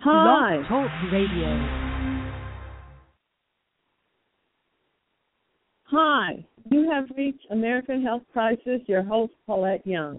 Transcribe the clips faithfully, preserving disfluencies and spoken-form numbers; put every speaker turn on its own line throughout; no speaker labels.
Hi.
Blog Talk Radio.
Hi. You have reached American Health Crisis, your host, Paulette Young.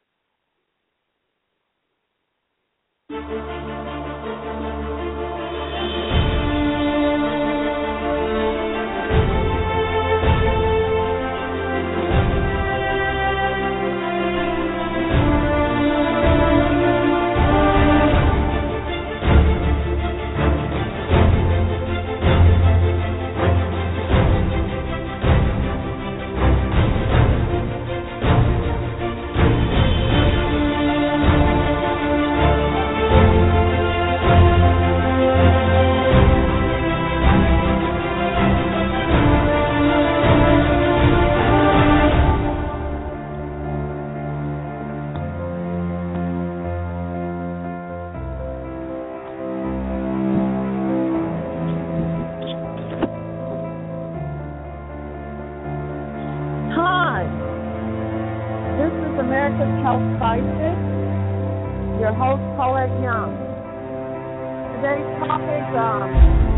America's Health Crisis, your host, Paulette Young. Today's topic, um,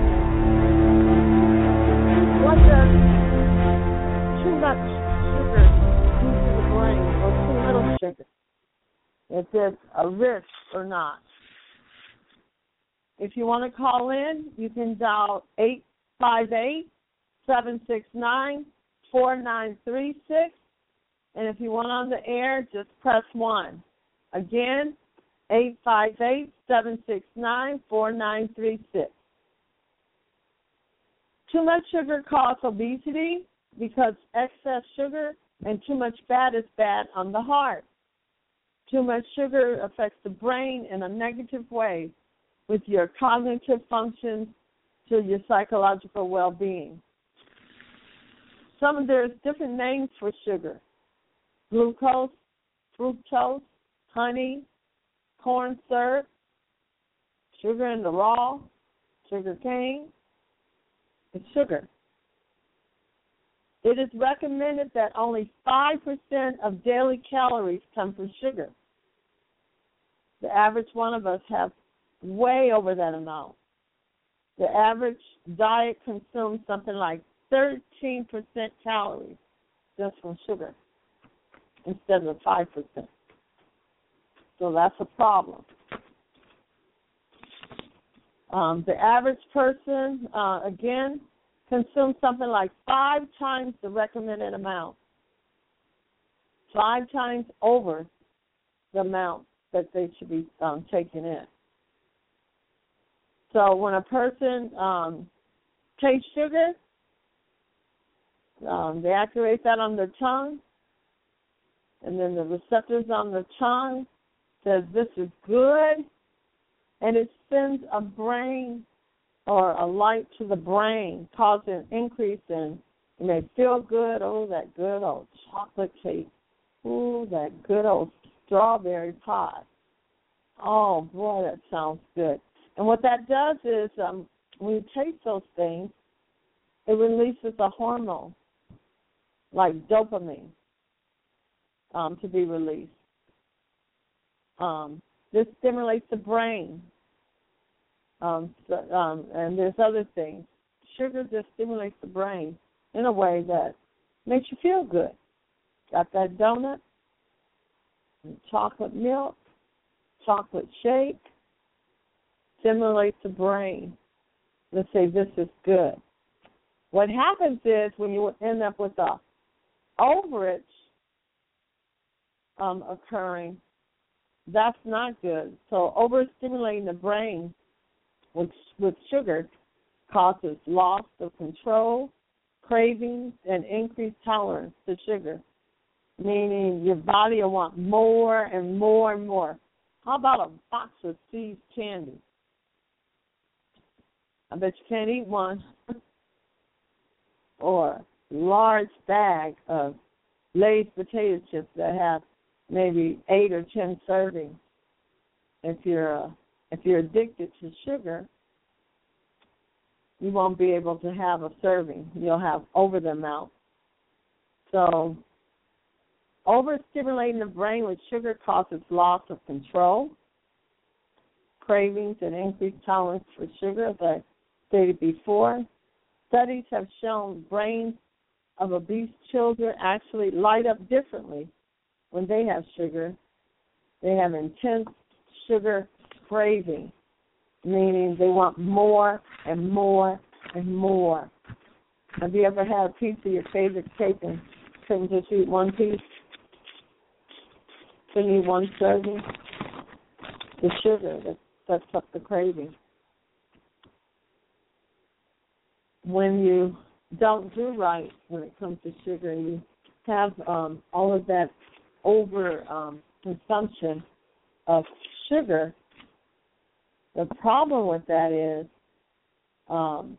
what does too much sugar do to the brain, or too little sugar? If it's a risk or not. If you want to call in, you can dial eight five eight, seven six nine, four nine three six. And if you want on the air, just press one. Again, eight five eight, seven six nine, four nine three six. Too much sugar causes obesity because excess sugar and too much fat is bad on the heart. Too much sugar affects the brain in a negative way with your cognitive functions to your psychological well-being. Some there's different names for sugar. Glucose, fructose, honey, corn syrup, sugar in the raw, sugar cane, and sugar. It is recommended that only five percent of daily calories come from sugar. The average one of us has way over that amount. The average diet consumes something like thirteen percent calories just from sugar, instead of five percent. So that's a problem. Um, the average person, uh, again, consumes something like five times the recommended amount, five times over the amount that they should be um, taking in. So when a person um, tastes sugar, um, they activate that on their tongue, and then the receptors on the tongue says this is good, and it sends a brain or a light to the brain, causing an increase in, you may feel good, oh, that good old chocolate cake, ooh, that good old strawberry pie. Oh, boy, that sounds good. And what that does is um, when you taste those things, it releases a hormone like dopamine. Um, to be released. Um, this stimulates the brain, um, so, um, and there's other things. Sugar just stimulates the brain in a way that makes you feel good. Got that donut, and chocolate milk, chocolate shake, stimulates the brain. Let's say this is good. What happens is when you end up with a overage Um, occurring, that's not good. So overstimulating the brain with, with sugar causes loss of control, cravings, and increased tolerance to sugar, meaning your body will want more and more and more. How about a box of See's candy? I bet you can't eat one. Or a large bag of Lay's potato chips that have maybe eight or ten servings. If you're uh, if you're addicted to sugar, you won't be able to have a serving. You'll have over the amount. So overstimulating the brain with sugar causes loss of control, cravings and increased tolerance for sugar, as I stated before. Studies have shown brains of obese children actually light up differently when they have sugar. They have intense sugar craving, meaning they want more and more and more. Have you ever had a piece of your favorite cake and couldn't just eat one piece? Couldn't eat one serving? The sugar that sets up the craving. When you don't do right when it comes to sugar, you have um, all of that over um, consumption of sugar. The problem with that is um,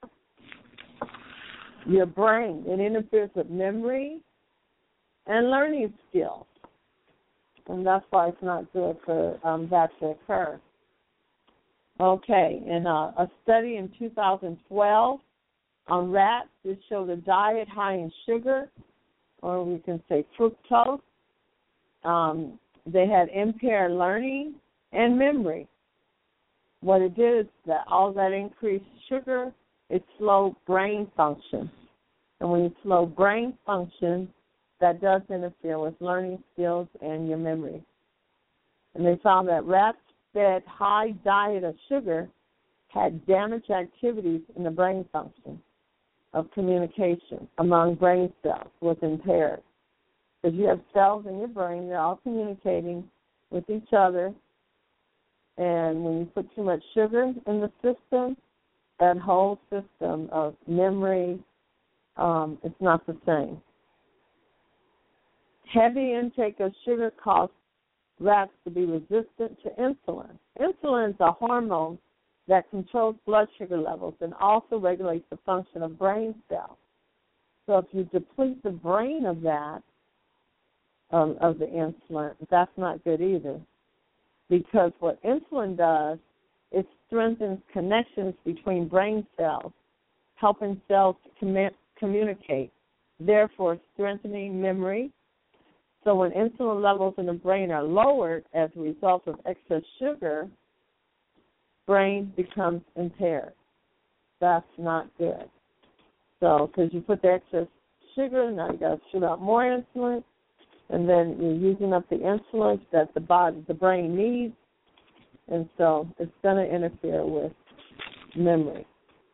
your brain. It interferes with memory and learning skills. And that's why it's not good for um, that to occur. Okay, in a, a study in two thousand twelve on rats, it showed a diet high in sugar, or we can say fructose. Um, they had impaired learning and memory. What it did is that all that increased sugar, it slowed brain function. And when you slow brain function, that does interfere with learning skills and your memory. And they found that rats fed high diet of sugar had damaged activities in the brain function of communication among brain cells was impaired. Because you have cells in your brain, they're all communicating with each other. And when you put too much sugar in the system, that whole system of memory, um, it's not the same. Heavy intake of sugar causes rats to be resistant to insulin. Insulin is a hormone that controls blood sugar levels and also regulates the function of brain cells. So if you deplete the brain of that, um, of the insulin, that's not good either. Because what insulin does, it strengthens connections between brain cells, helping cells to commun- communicate, therefore strengthening memory. So when insulin levels in the brain are lowered as a result of excess sugar, brain becomes impaired. That's not good. So because you put the excess sugar, now you got to shoot out more insulin, and then you're using up the insulin that the body, the brain needs, and so it's going to interfere with memory.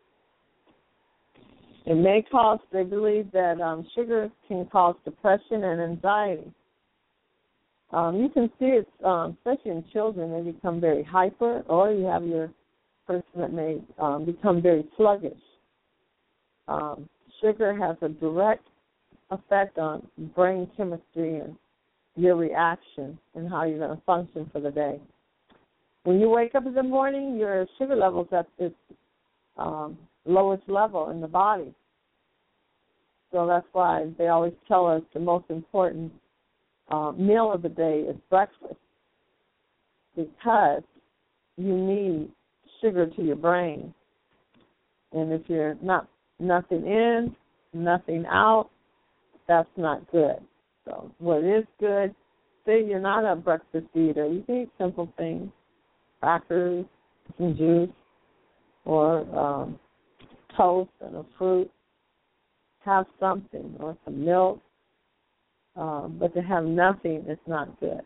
It may cause, they believe that um, sugar can cause depression and anxiety. Um, you can see it, um, especially in children, they become very hyper, or you have your person that may um, become very sluggish. Um, sugar has a direct effect on brain chemistry and your reaction and how you're going to function for the day. When you wake up in the morning, your sugar level's at its um, lowest level in the body. So that's why they always tell us the most important uh, meal of the day is breakfast, because you need sugar to your brain. And if you're not nothing in, nothing out, that's not good. So what is good, say you're not a breakfast eater, you can eat simple things, crackers, some juice, or um, toast and a fruit. Have something, or some milk, um, but to have nothing is not good.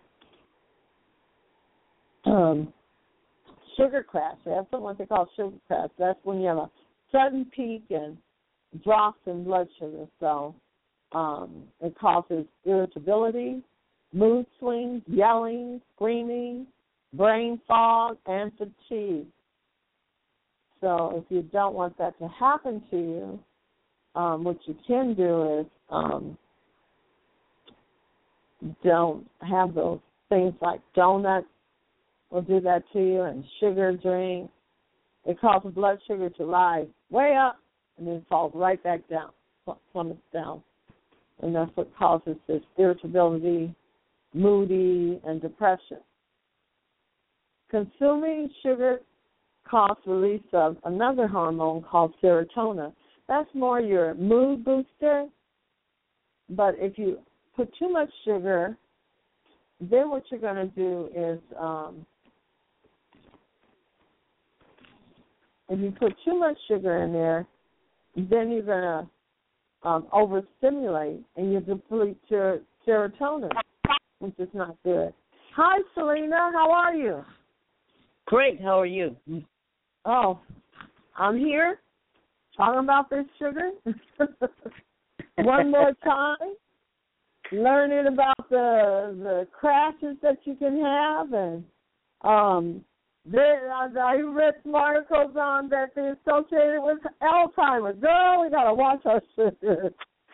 Um, sugar crash, they have something what they call sugar crash. That's when you have a sudden peak and drops in blood sugar. So um, it causes irritability, mood swings, yelling, screaming, brain fog, and fatigue. So if you don't want that to happen to you, Um, what you can do is um, don't have those things like donuts will do that to you, and sugar drinks. It causes blood sugar to rise way up and then falls right back down, plummets down. And that's what causes this irritability, moody, and depression. Consuming sugar causes release of another hormone called serotonin. That's more your mood booster, but if you put too much sugar, then what you're going to do is um, if you put too much sugar in there, then you're going to um, overstimulate and you deplete your serotonin, which is not good. Hi, Selena. How are you?
Great. How are you?
Oh, I'm here talking about this sugar one more time, learning about the the crashes that you can have, and um, there I, I read some articles on that they're associated with Alzheimer's. Girl, we gotta watch our sugar.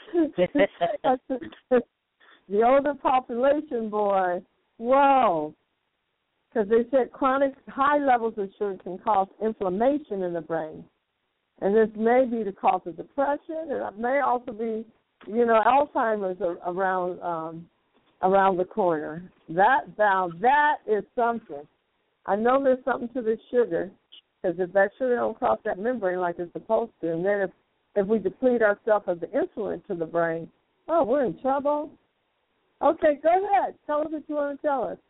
The older population, boy, whoa. Because they said chronic high levels of sugar can cause inflammation in the brain. And this may be the cause of depression, and it may also be, you know, Alzheimer's around um, around the corner. That now that is something. I know there's something to this sugar, because if that sugar don't cross that membrane like it's supposed to, and then if if we deplete ourselves of the insulin to the brain, oh, we're in trouble. Okay, go ahead. Tell us what you want to tell us.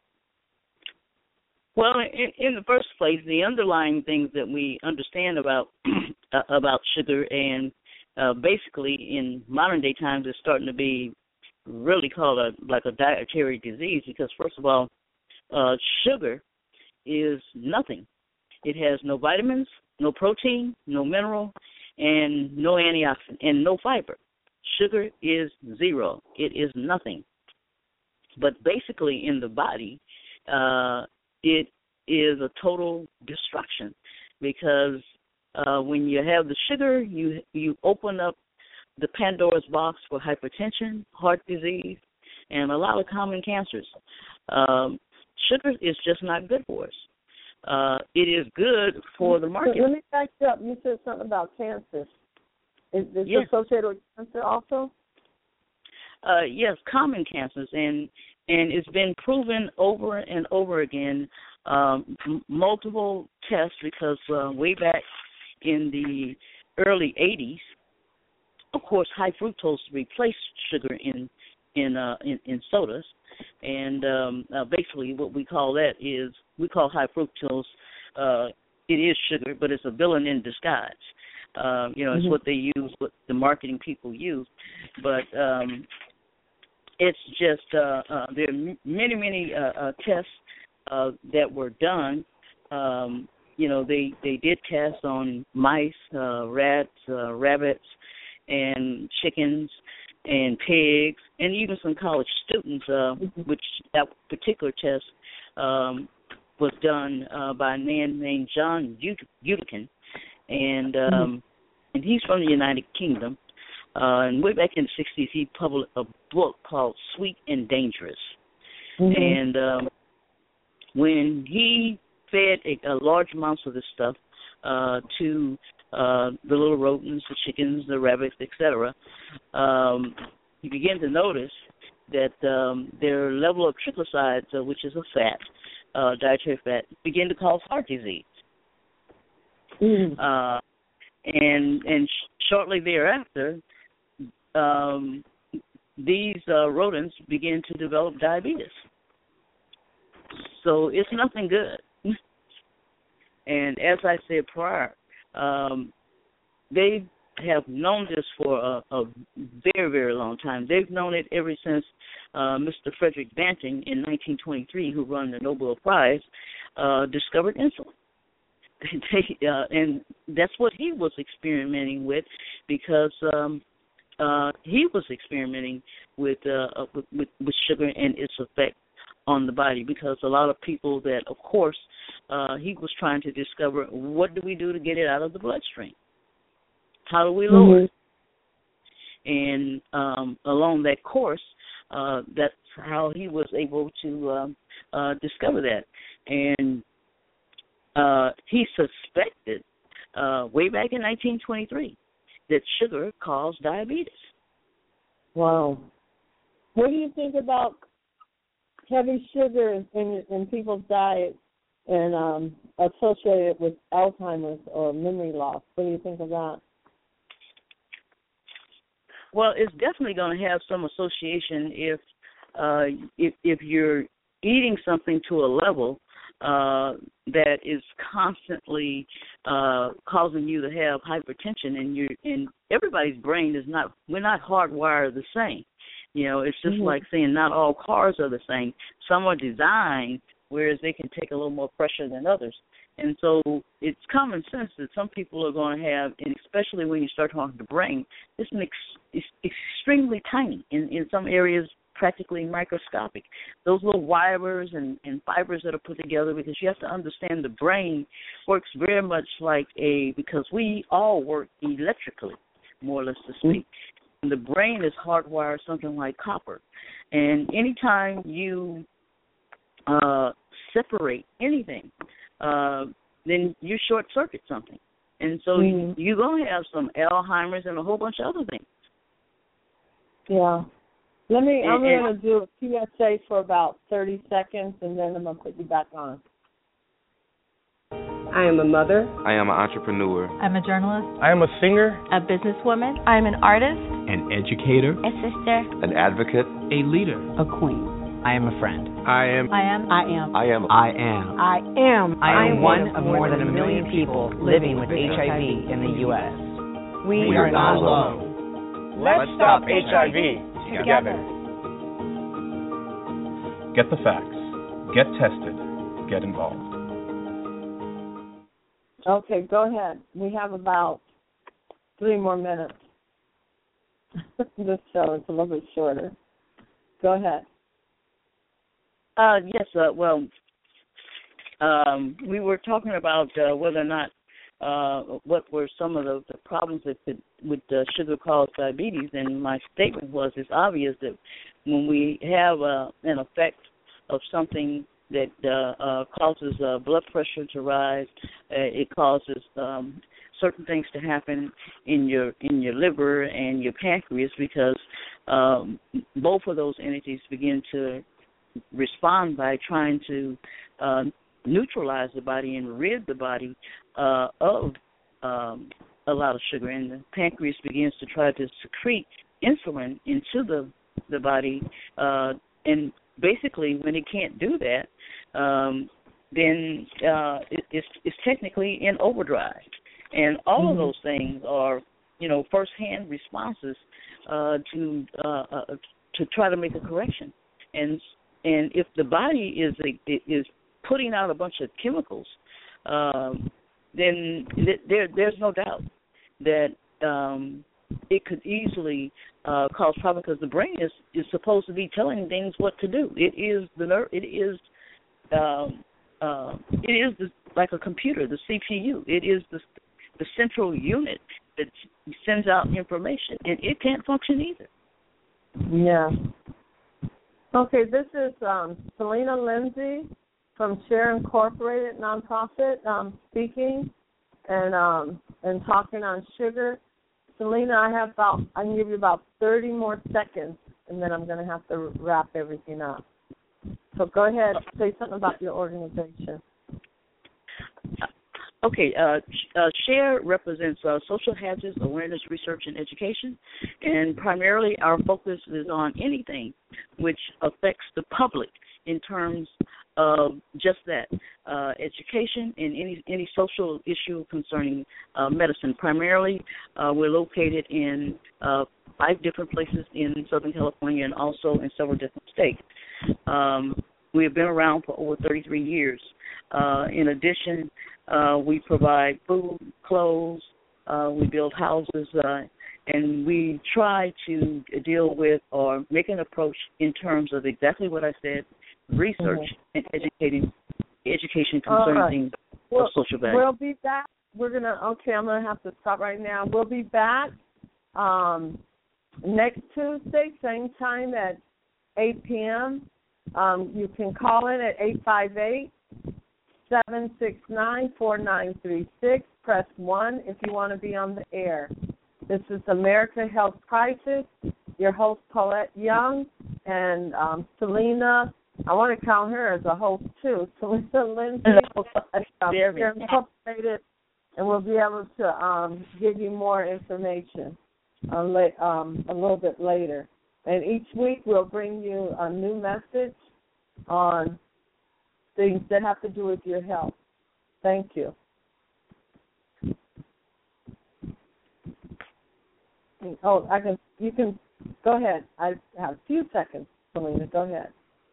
Well, in, in the first place, the underlying things that we understand about about sugar, and uh, basically in modern day times, is starting to be really called a like a dietary disease. Because first of all, uh, sugar is nothing. It has no vitamins, no protein, no mineral, and no antioxidant, and no fiber. Sugar is zero. It is nothing. But basically, in the body, uh, it is a total destruction, because uh, when you have the sugar, you you open up the Pandora's box for hypertension, heart disease, and a lot of common cancers. Um, sugar is just not good for us. Uh, it is good for the market.
Let me back you up. You said something about cancer. Is this
yes.
associated with cancer also?
Uh, yes, common cancers, and and it's been proven over and over again, um, m- multiple tests, because uh, way back in the early eighties, of course, high fructose replaced sugar in in uh, in, in sodas, and um, uh, basically what we call that is we call high fructose. Uh, it is sugar, but it's a villain in disguise. Uh, you know, it's mm-hmm. what they use, what the marketing people use, but um, it's just uh, uh, there are many, many uh, uh, tests uh, that were done. Um, you know, they, they did tests on mice, uh, rats, uh, rabbits, and chickens, and pigs, and even some college students, uh, mm-hmm. which that particular test um, was done uh, by a man named John Utica, and um, mm-hmm. and he's from the United Kingdom. Uh, and way back in the sixties, he published a book called Sweet and Dangerous. Mm-hmm. And um, when he fed a, a large amounts of this stuff uh, to uh, the little rodents, the chickens, the rabbits, et cetera, um, he began to notice that um, their level of triglycerides, uh, which is a fat, uh, dietary fat, began to cause heart disease. Mm-hmm. Uh, and and sh- shortly thereafter, um, these uh, rodents begin to develop diabetes. So it's nothing good. And as I said prior, um, they have known this for a, a very, very long time. They've known it ever since uh, Mister Frederick Banting in nineteen twenty-three, who won the Nobel Prize, uh, discovered insulin. They, uh, and that's what he was experimenting with, because um, uh, he was experimenting with, uh, with, with with sugar and its effect on the body, because a lot of people that, of course, uh, he was trying to discover, what do we do to get it out of the bloodstream? How do we lower it? And um, along that course, uh, that's how he was able to um, uh, discover that. And uh, he suspected uh, way back in nineteen twenty-three that sugar caused diabetes.
Wow. What do you think about heavy sugar in, in people's diet and um, associated with Alzheimer's or memory loss? What do you think of that?
Well, it's definitely going to have some association if uh, if, if you're eating something to a level uh, that is constantly uh, causing you to have hypertension, and you and everybody's brain is not. We're not hardwired the same. You know, it's just mm-hmm. like saying not all cars are the same. Some are designed whereas they can take a little more pressure than others. And so it's common sense that some people are going to have, and especially when you start talking to the brain, it's, an ex- it's extremely tiny, in, in some areas practically microscopic. Those little wires and, and fibers that are put together, because you have to understand the brain works very much like a, because we all work electrically, more or less to speak. And the brain is hardwired something like copper. And anytime you uh, separate anything, uh, then you short-circuit something. And so mm-hmm. you're going to have some Alzheimer's and a whole bunch of other things.
Yeah. Let me,
and,
I'm going to do a P S A for about thirty seconds, and then I'm going to put you back on.
I am a mother.
I am an entrepreneur.
I'm a journalist.
I am a singer.
A businesswoman. I'm an artist.
An educator.
A sister.
An advocate.
A leader.
A queen.
I am a friend.
I am.
I am.
I am.
I am.
I am.
I am.
I am one of more than a million people living with H I V in the U S
We,
we
are not
alone. Let's stop H I V together. Get the facts. Get tested. Get involved.
Okay, go ahead. We have about three more minutes. This show is a little bit shorter. Go ahead.
Uh, yes, uh, well, um, we were talking about uh, whether or not, uh, what were some of the, the problems that could, with uh, sugar-caused diabetes, and my statement was it's obvious that when we have uh, an effect of something that uh, uh, causes uh, blood pressure to rise, uh, it causes um, certain things to happen in your in your liver and your pancreas, because um, both of those entities begin to respond by trying to uh, neutralize the body and rid the body uh, of um, a lot of sugar, and the pancreas begins to try to secrete insulin into the the body, uh, and basically when it can't do that, um, then uh, it, it's, it's technically in overdrive. And all mm-hmm. of those things are, you know, first-hand responses uh, to uh, uh, to try to make a correction. And and if the body is a, is putting out a bunch of chemicals, um, then th- there there's no doubt that um, it could easily uh, cause problems, because the brain is, is supposed to be telling things what to do. It is the nerve. It is um, uh, it is the, like a computer, the C P U. It is the the central unit that sends out information, and it can't function either.
Yeah. Okay, this is um, Selena Lindsay from Share Incorporated nonprofit um, speaking and um, and talking on sugar. Selena, I have about I can give you about thirty more seconds, and then I'm going to have to wrap everything up. So go ahead, say something about your organization.
Okay, uh, uh, SHARE represents uh, social hazards, awareness, research, and education, and primarily our focus is on anything which affects the public in terms of just that, uh, education and any any social issue concerning uh, medicine. Primarily, uh, we're located in uh, five different places in Southern California and also in several different states. Um, we have been around for over thirty-three years. Uh, in addition, uh, we provide food, clothes, uh, we build houses, uh, and we try to deal with or make an approach in terms of exactly what I said, research mm-hmm. and educating, education concerning right. things
we'll,
of social value.
We'll be back. We're going to, okay, I'm going to have to stop right now. We'll be back um, next Tuesday, same time at eight p.m. Um, you can call in at eight five eight, seven six nine, four nine three six. Press one if you want to be on the air. This is America Health Crisis. Your host, Paulette Young, and um, Selena. I want to count her as a host, too. Selena Lindsay, Share Incorporated, and we'll be able to um, give you more information uh, la- um, a little bit later. And each week we'll bring you a new message on things that have to do with your health. Thank you. Oh, I can. You can go ahead. I have a few seconds, Selena. Go ahead.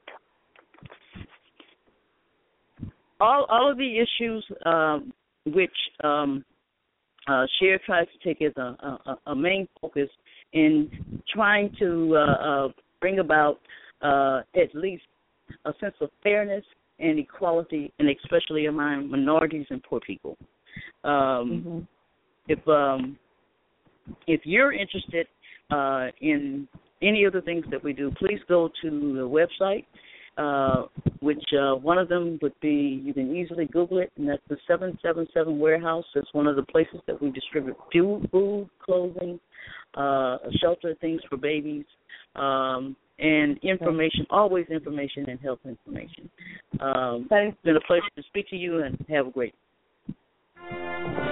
All all of the issues um, which um, uh, Cher tries to take as a, a, a main focus in trying to uh, uh, bring about uh, at least a sense of fairness and equality, and especially among minorities and poor people. Um, mm-hmm. If um, if you're interested uh, in any of the things that we do, please go to the website, uh, which uh, one of them would be, you can easily Google it, and that's the seven seven seven Warehouse. It's one of the places that we distribute food, food clothing, uh, shelter, things for babies, um, and information, always information and health information. Um, it's been a pleasure to speak to you, and have a great day.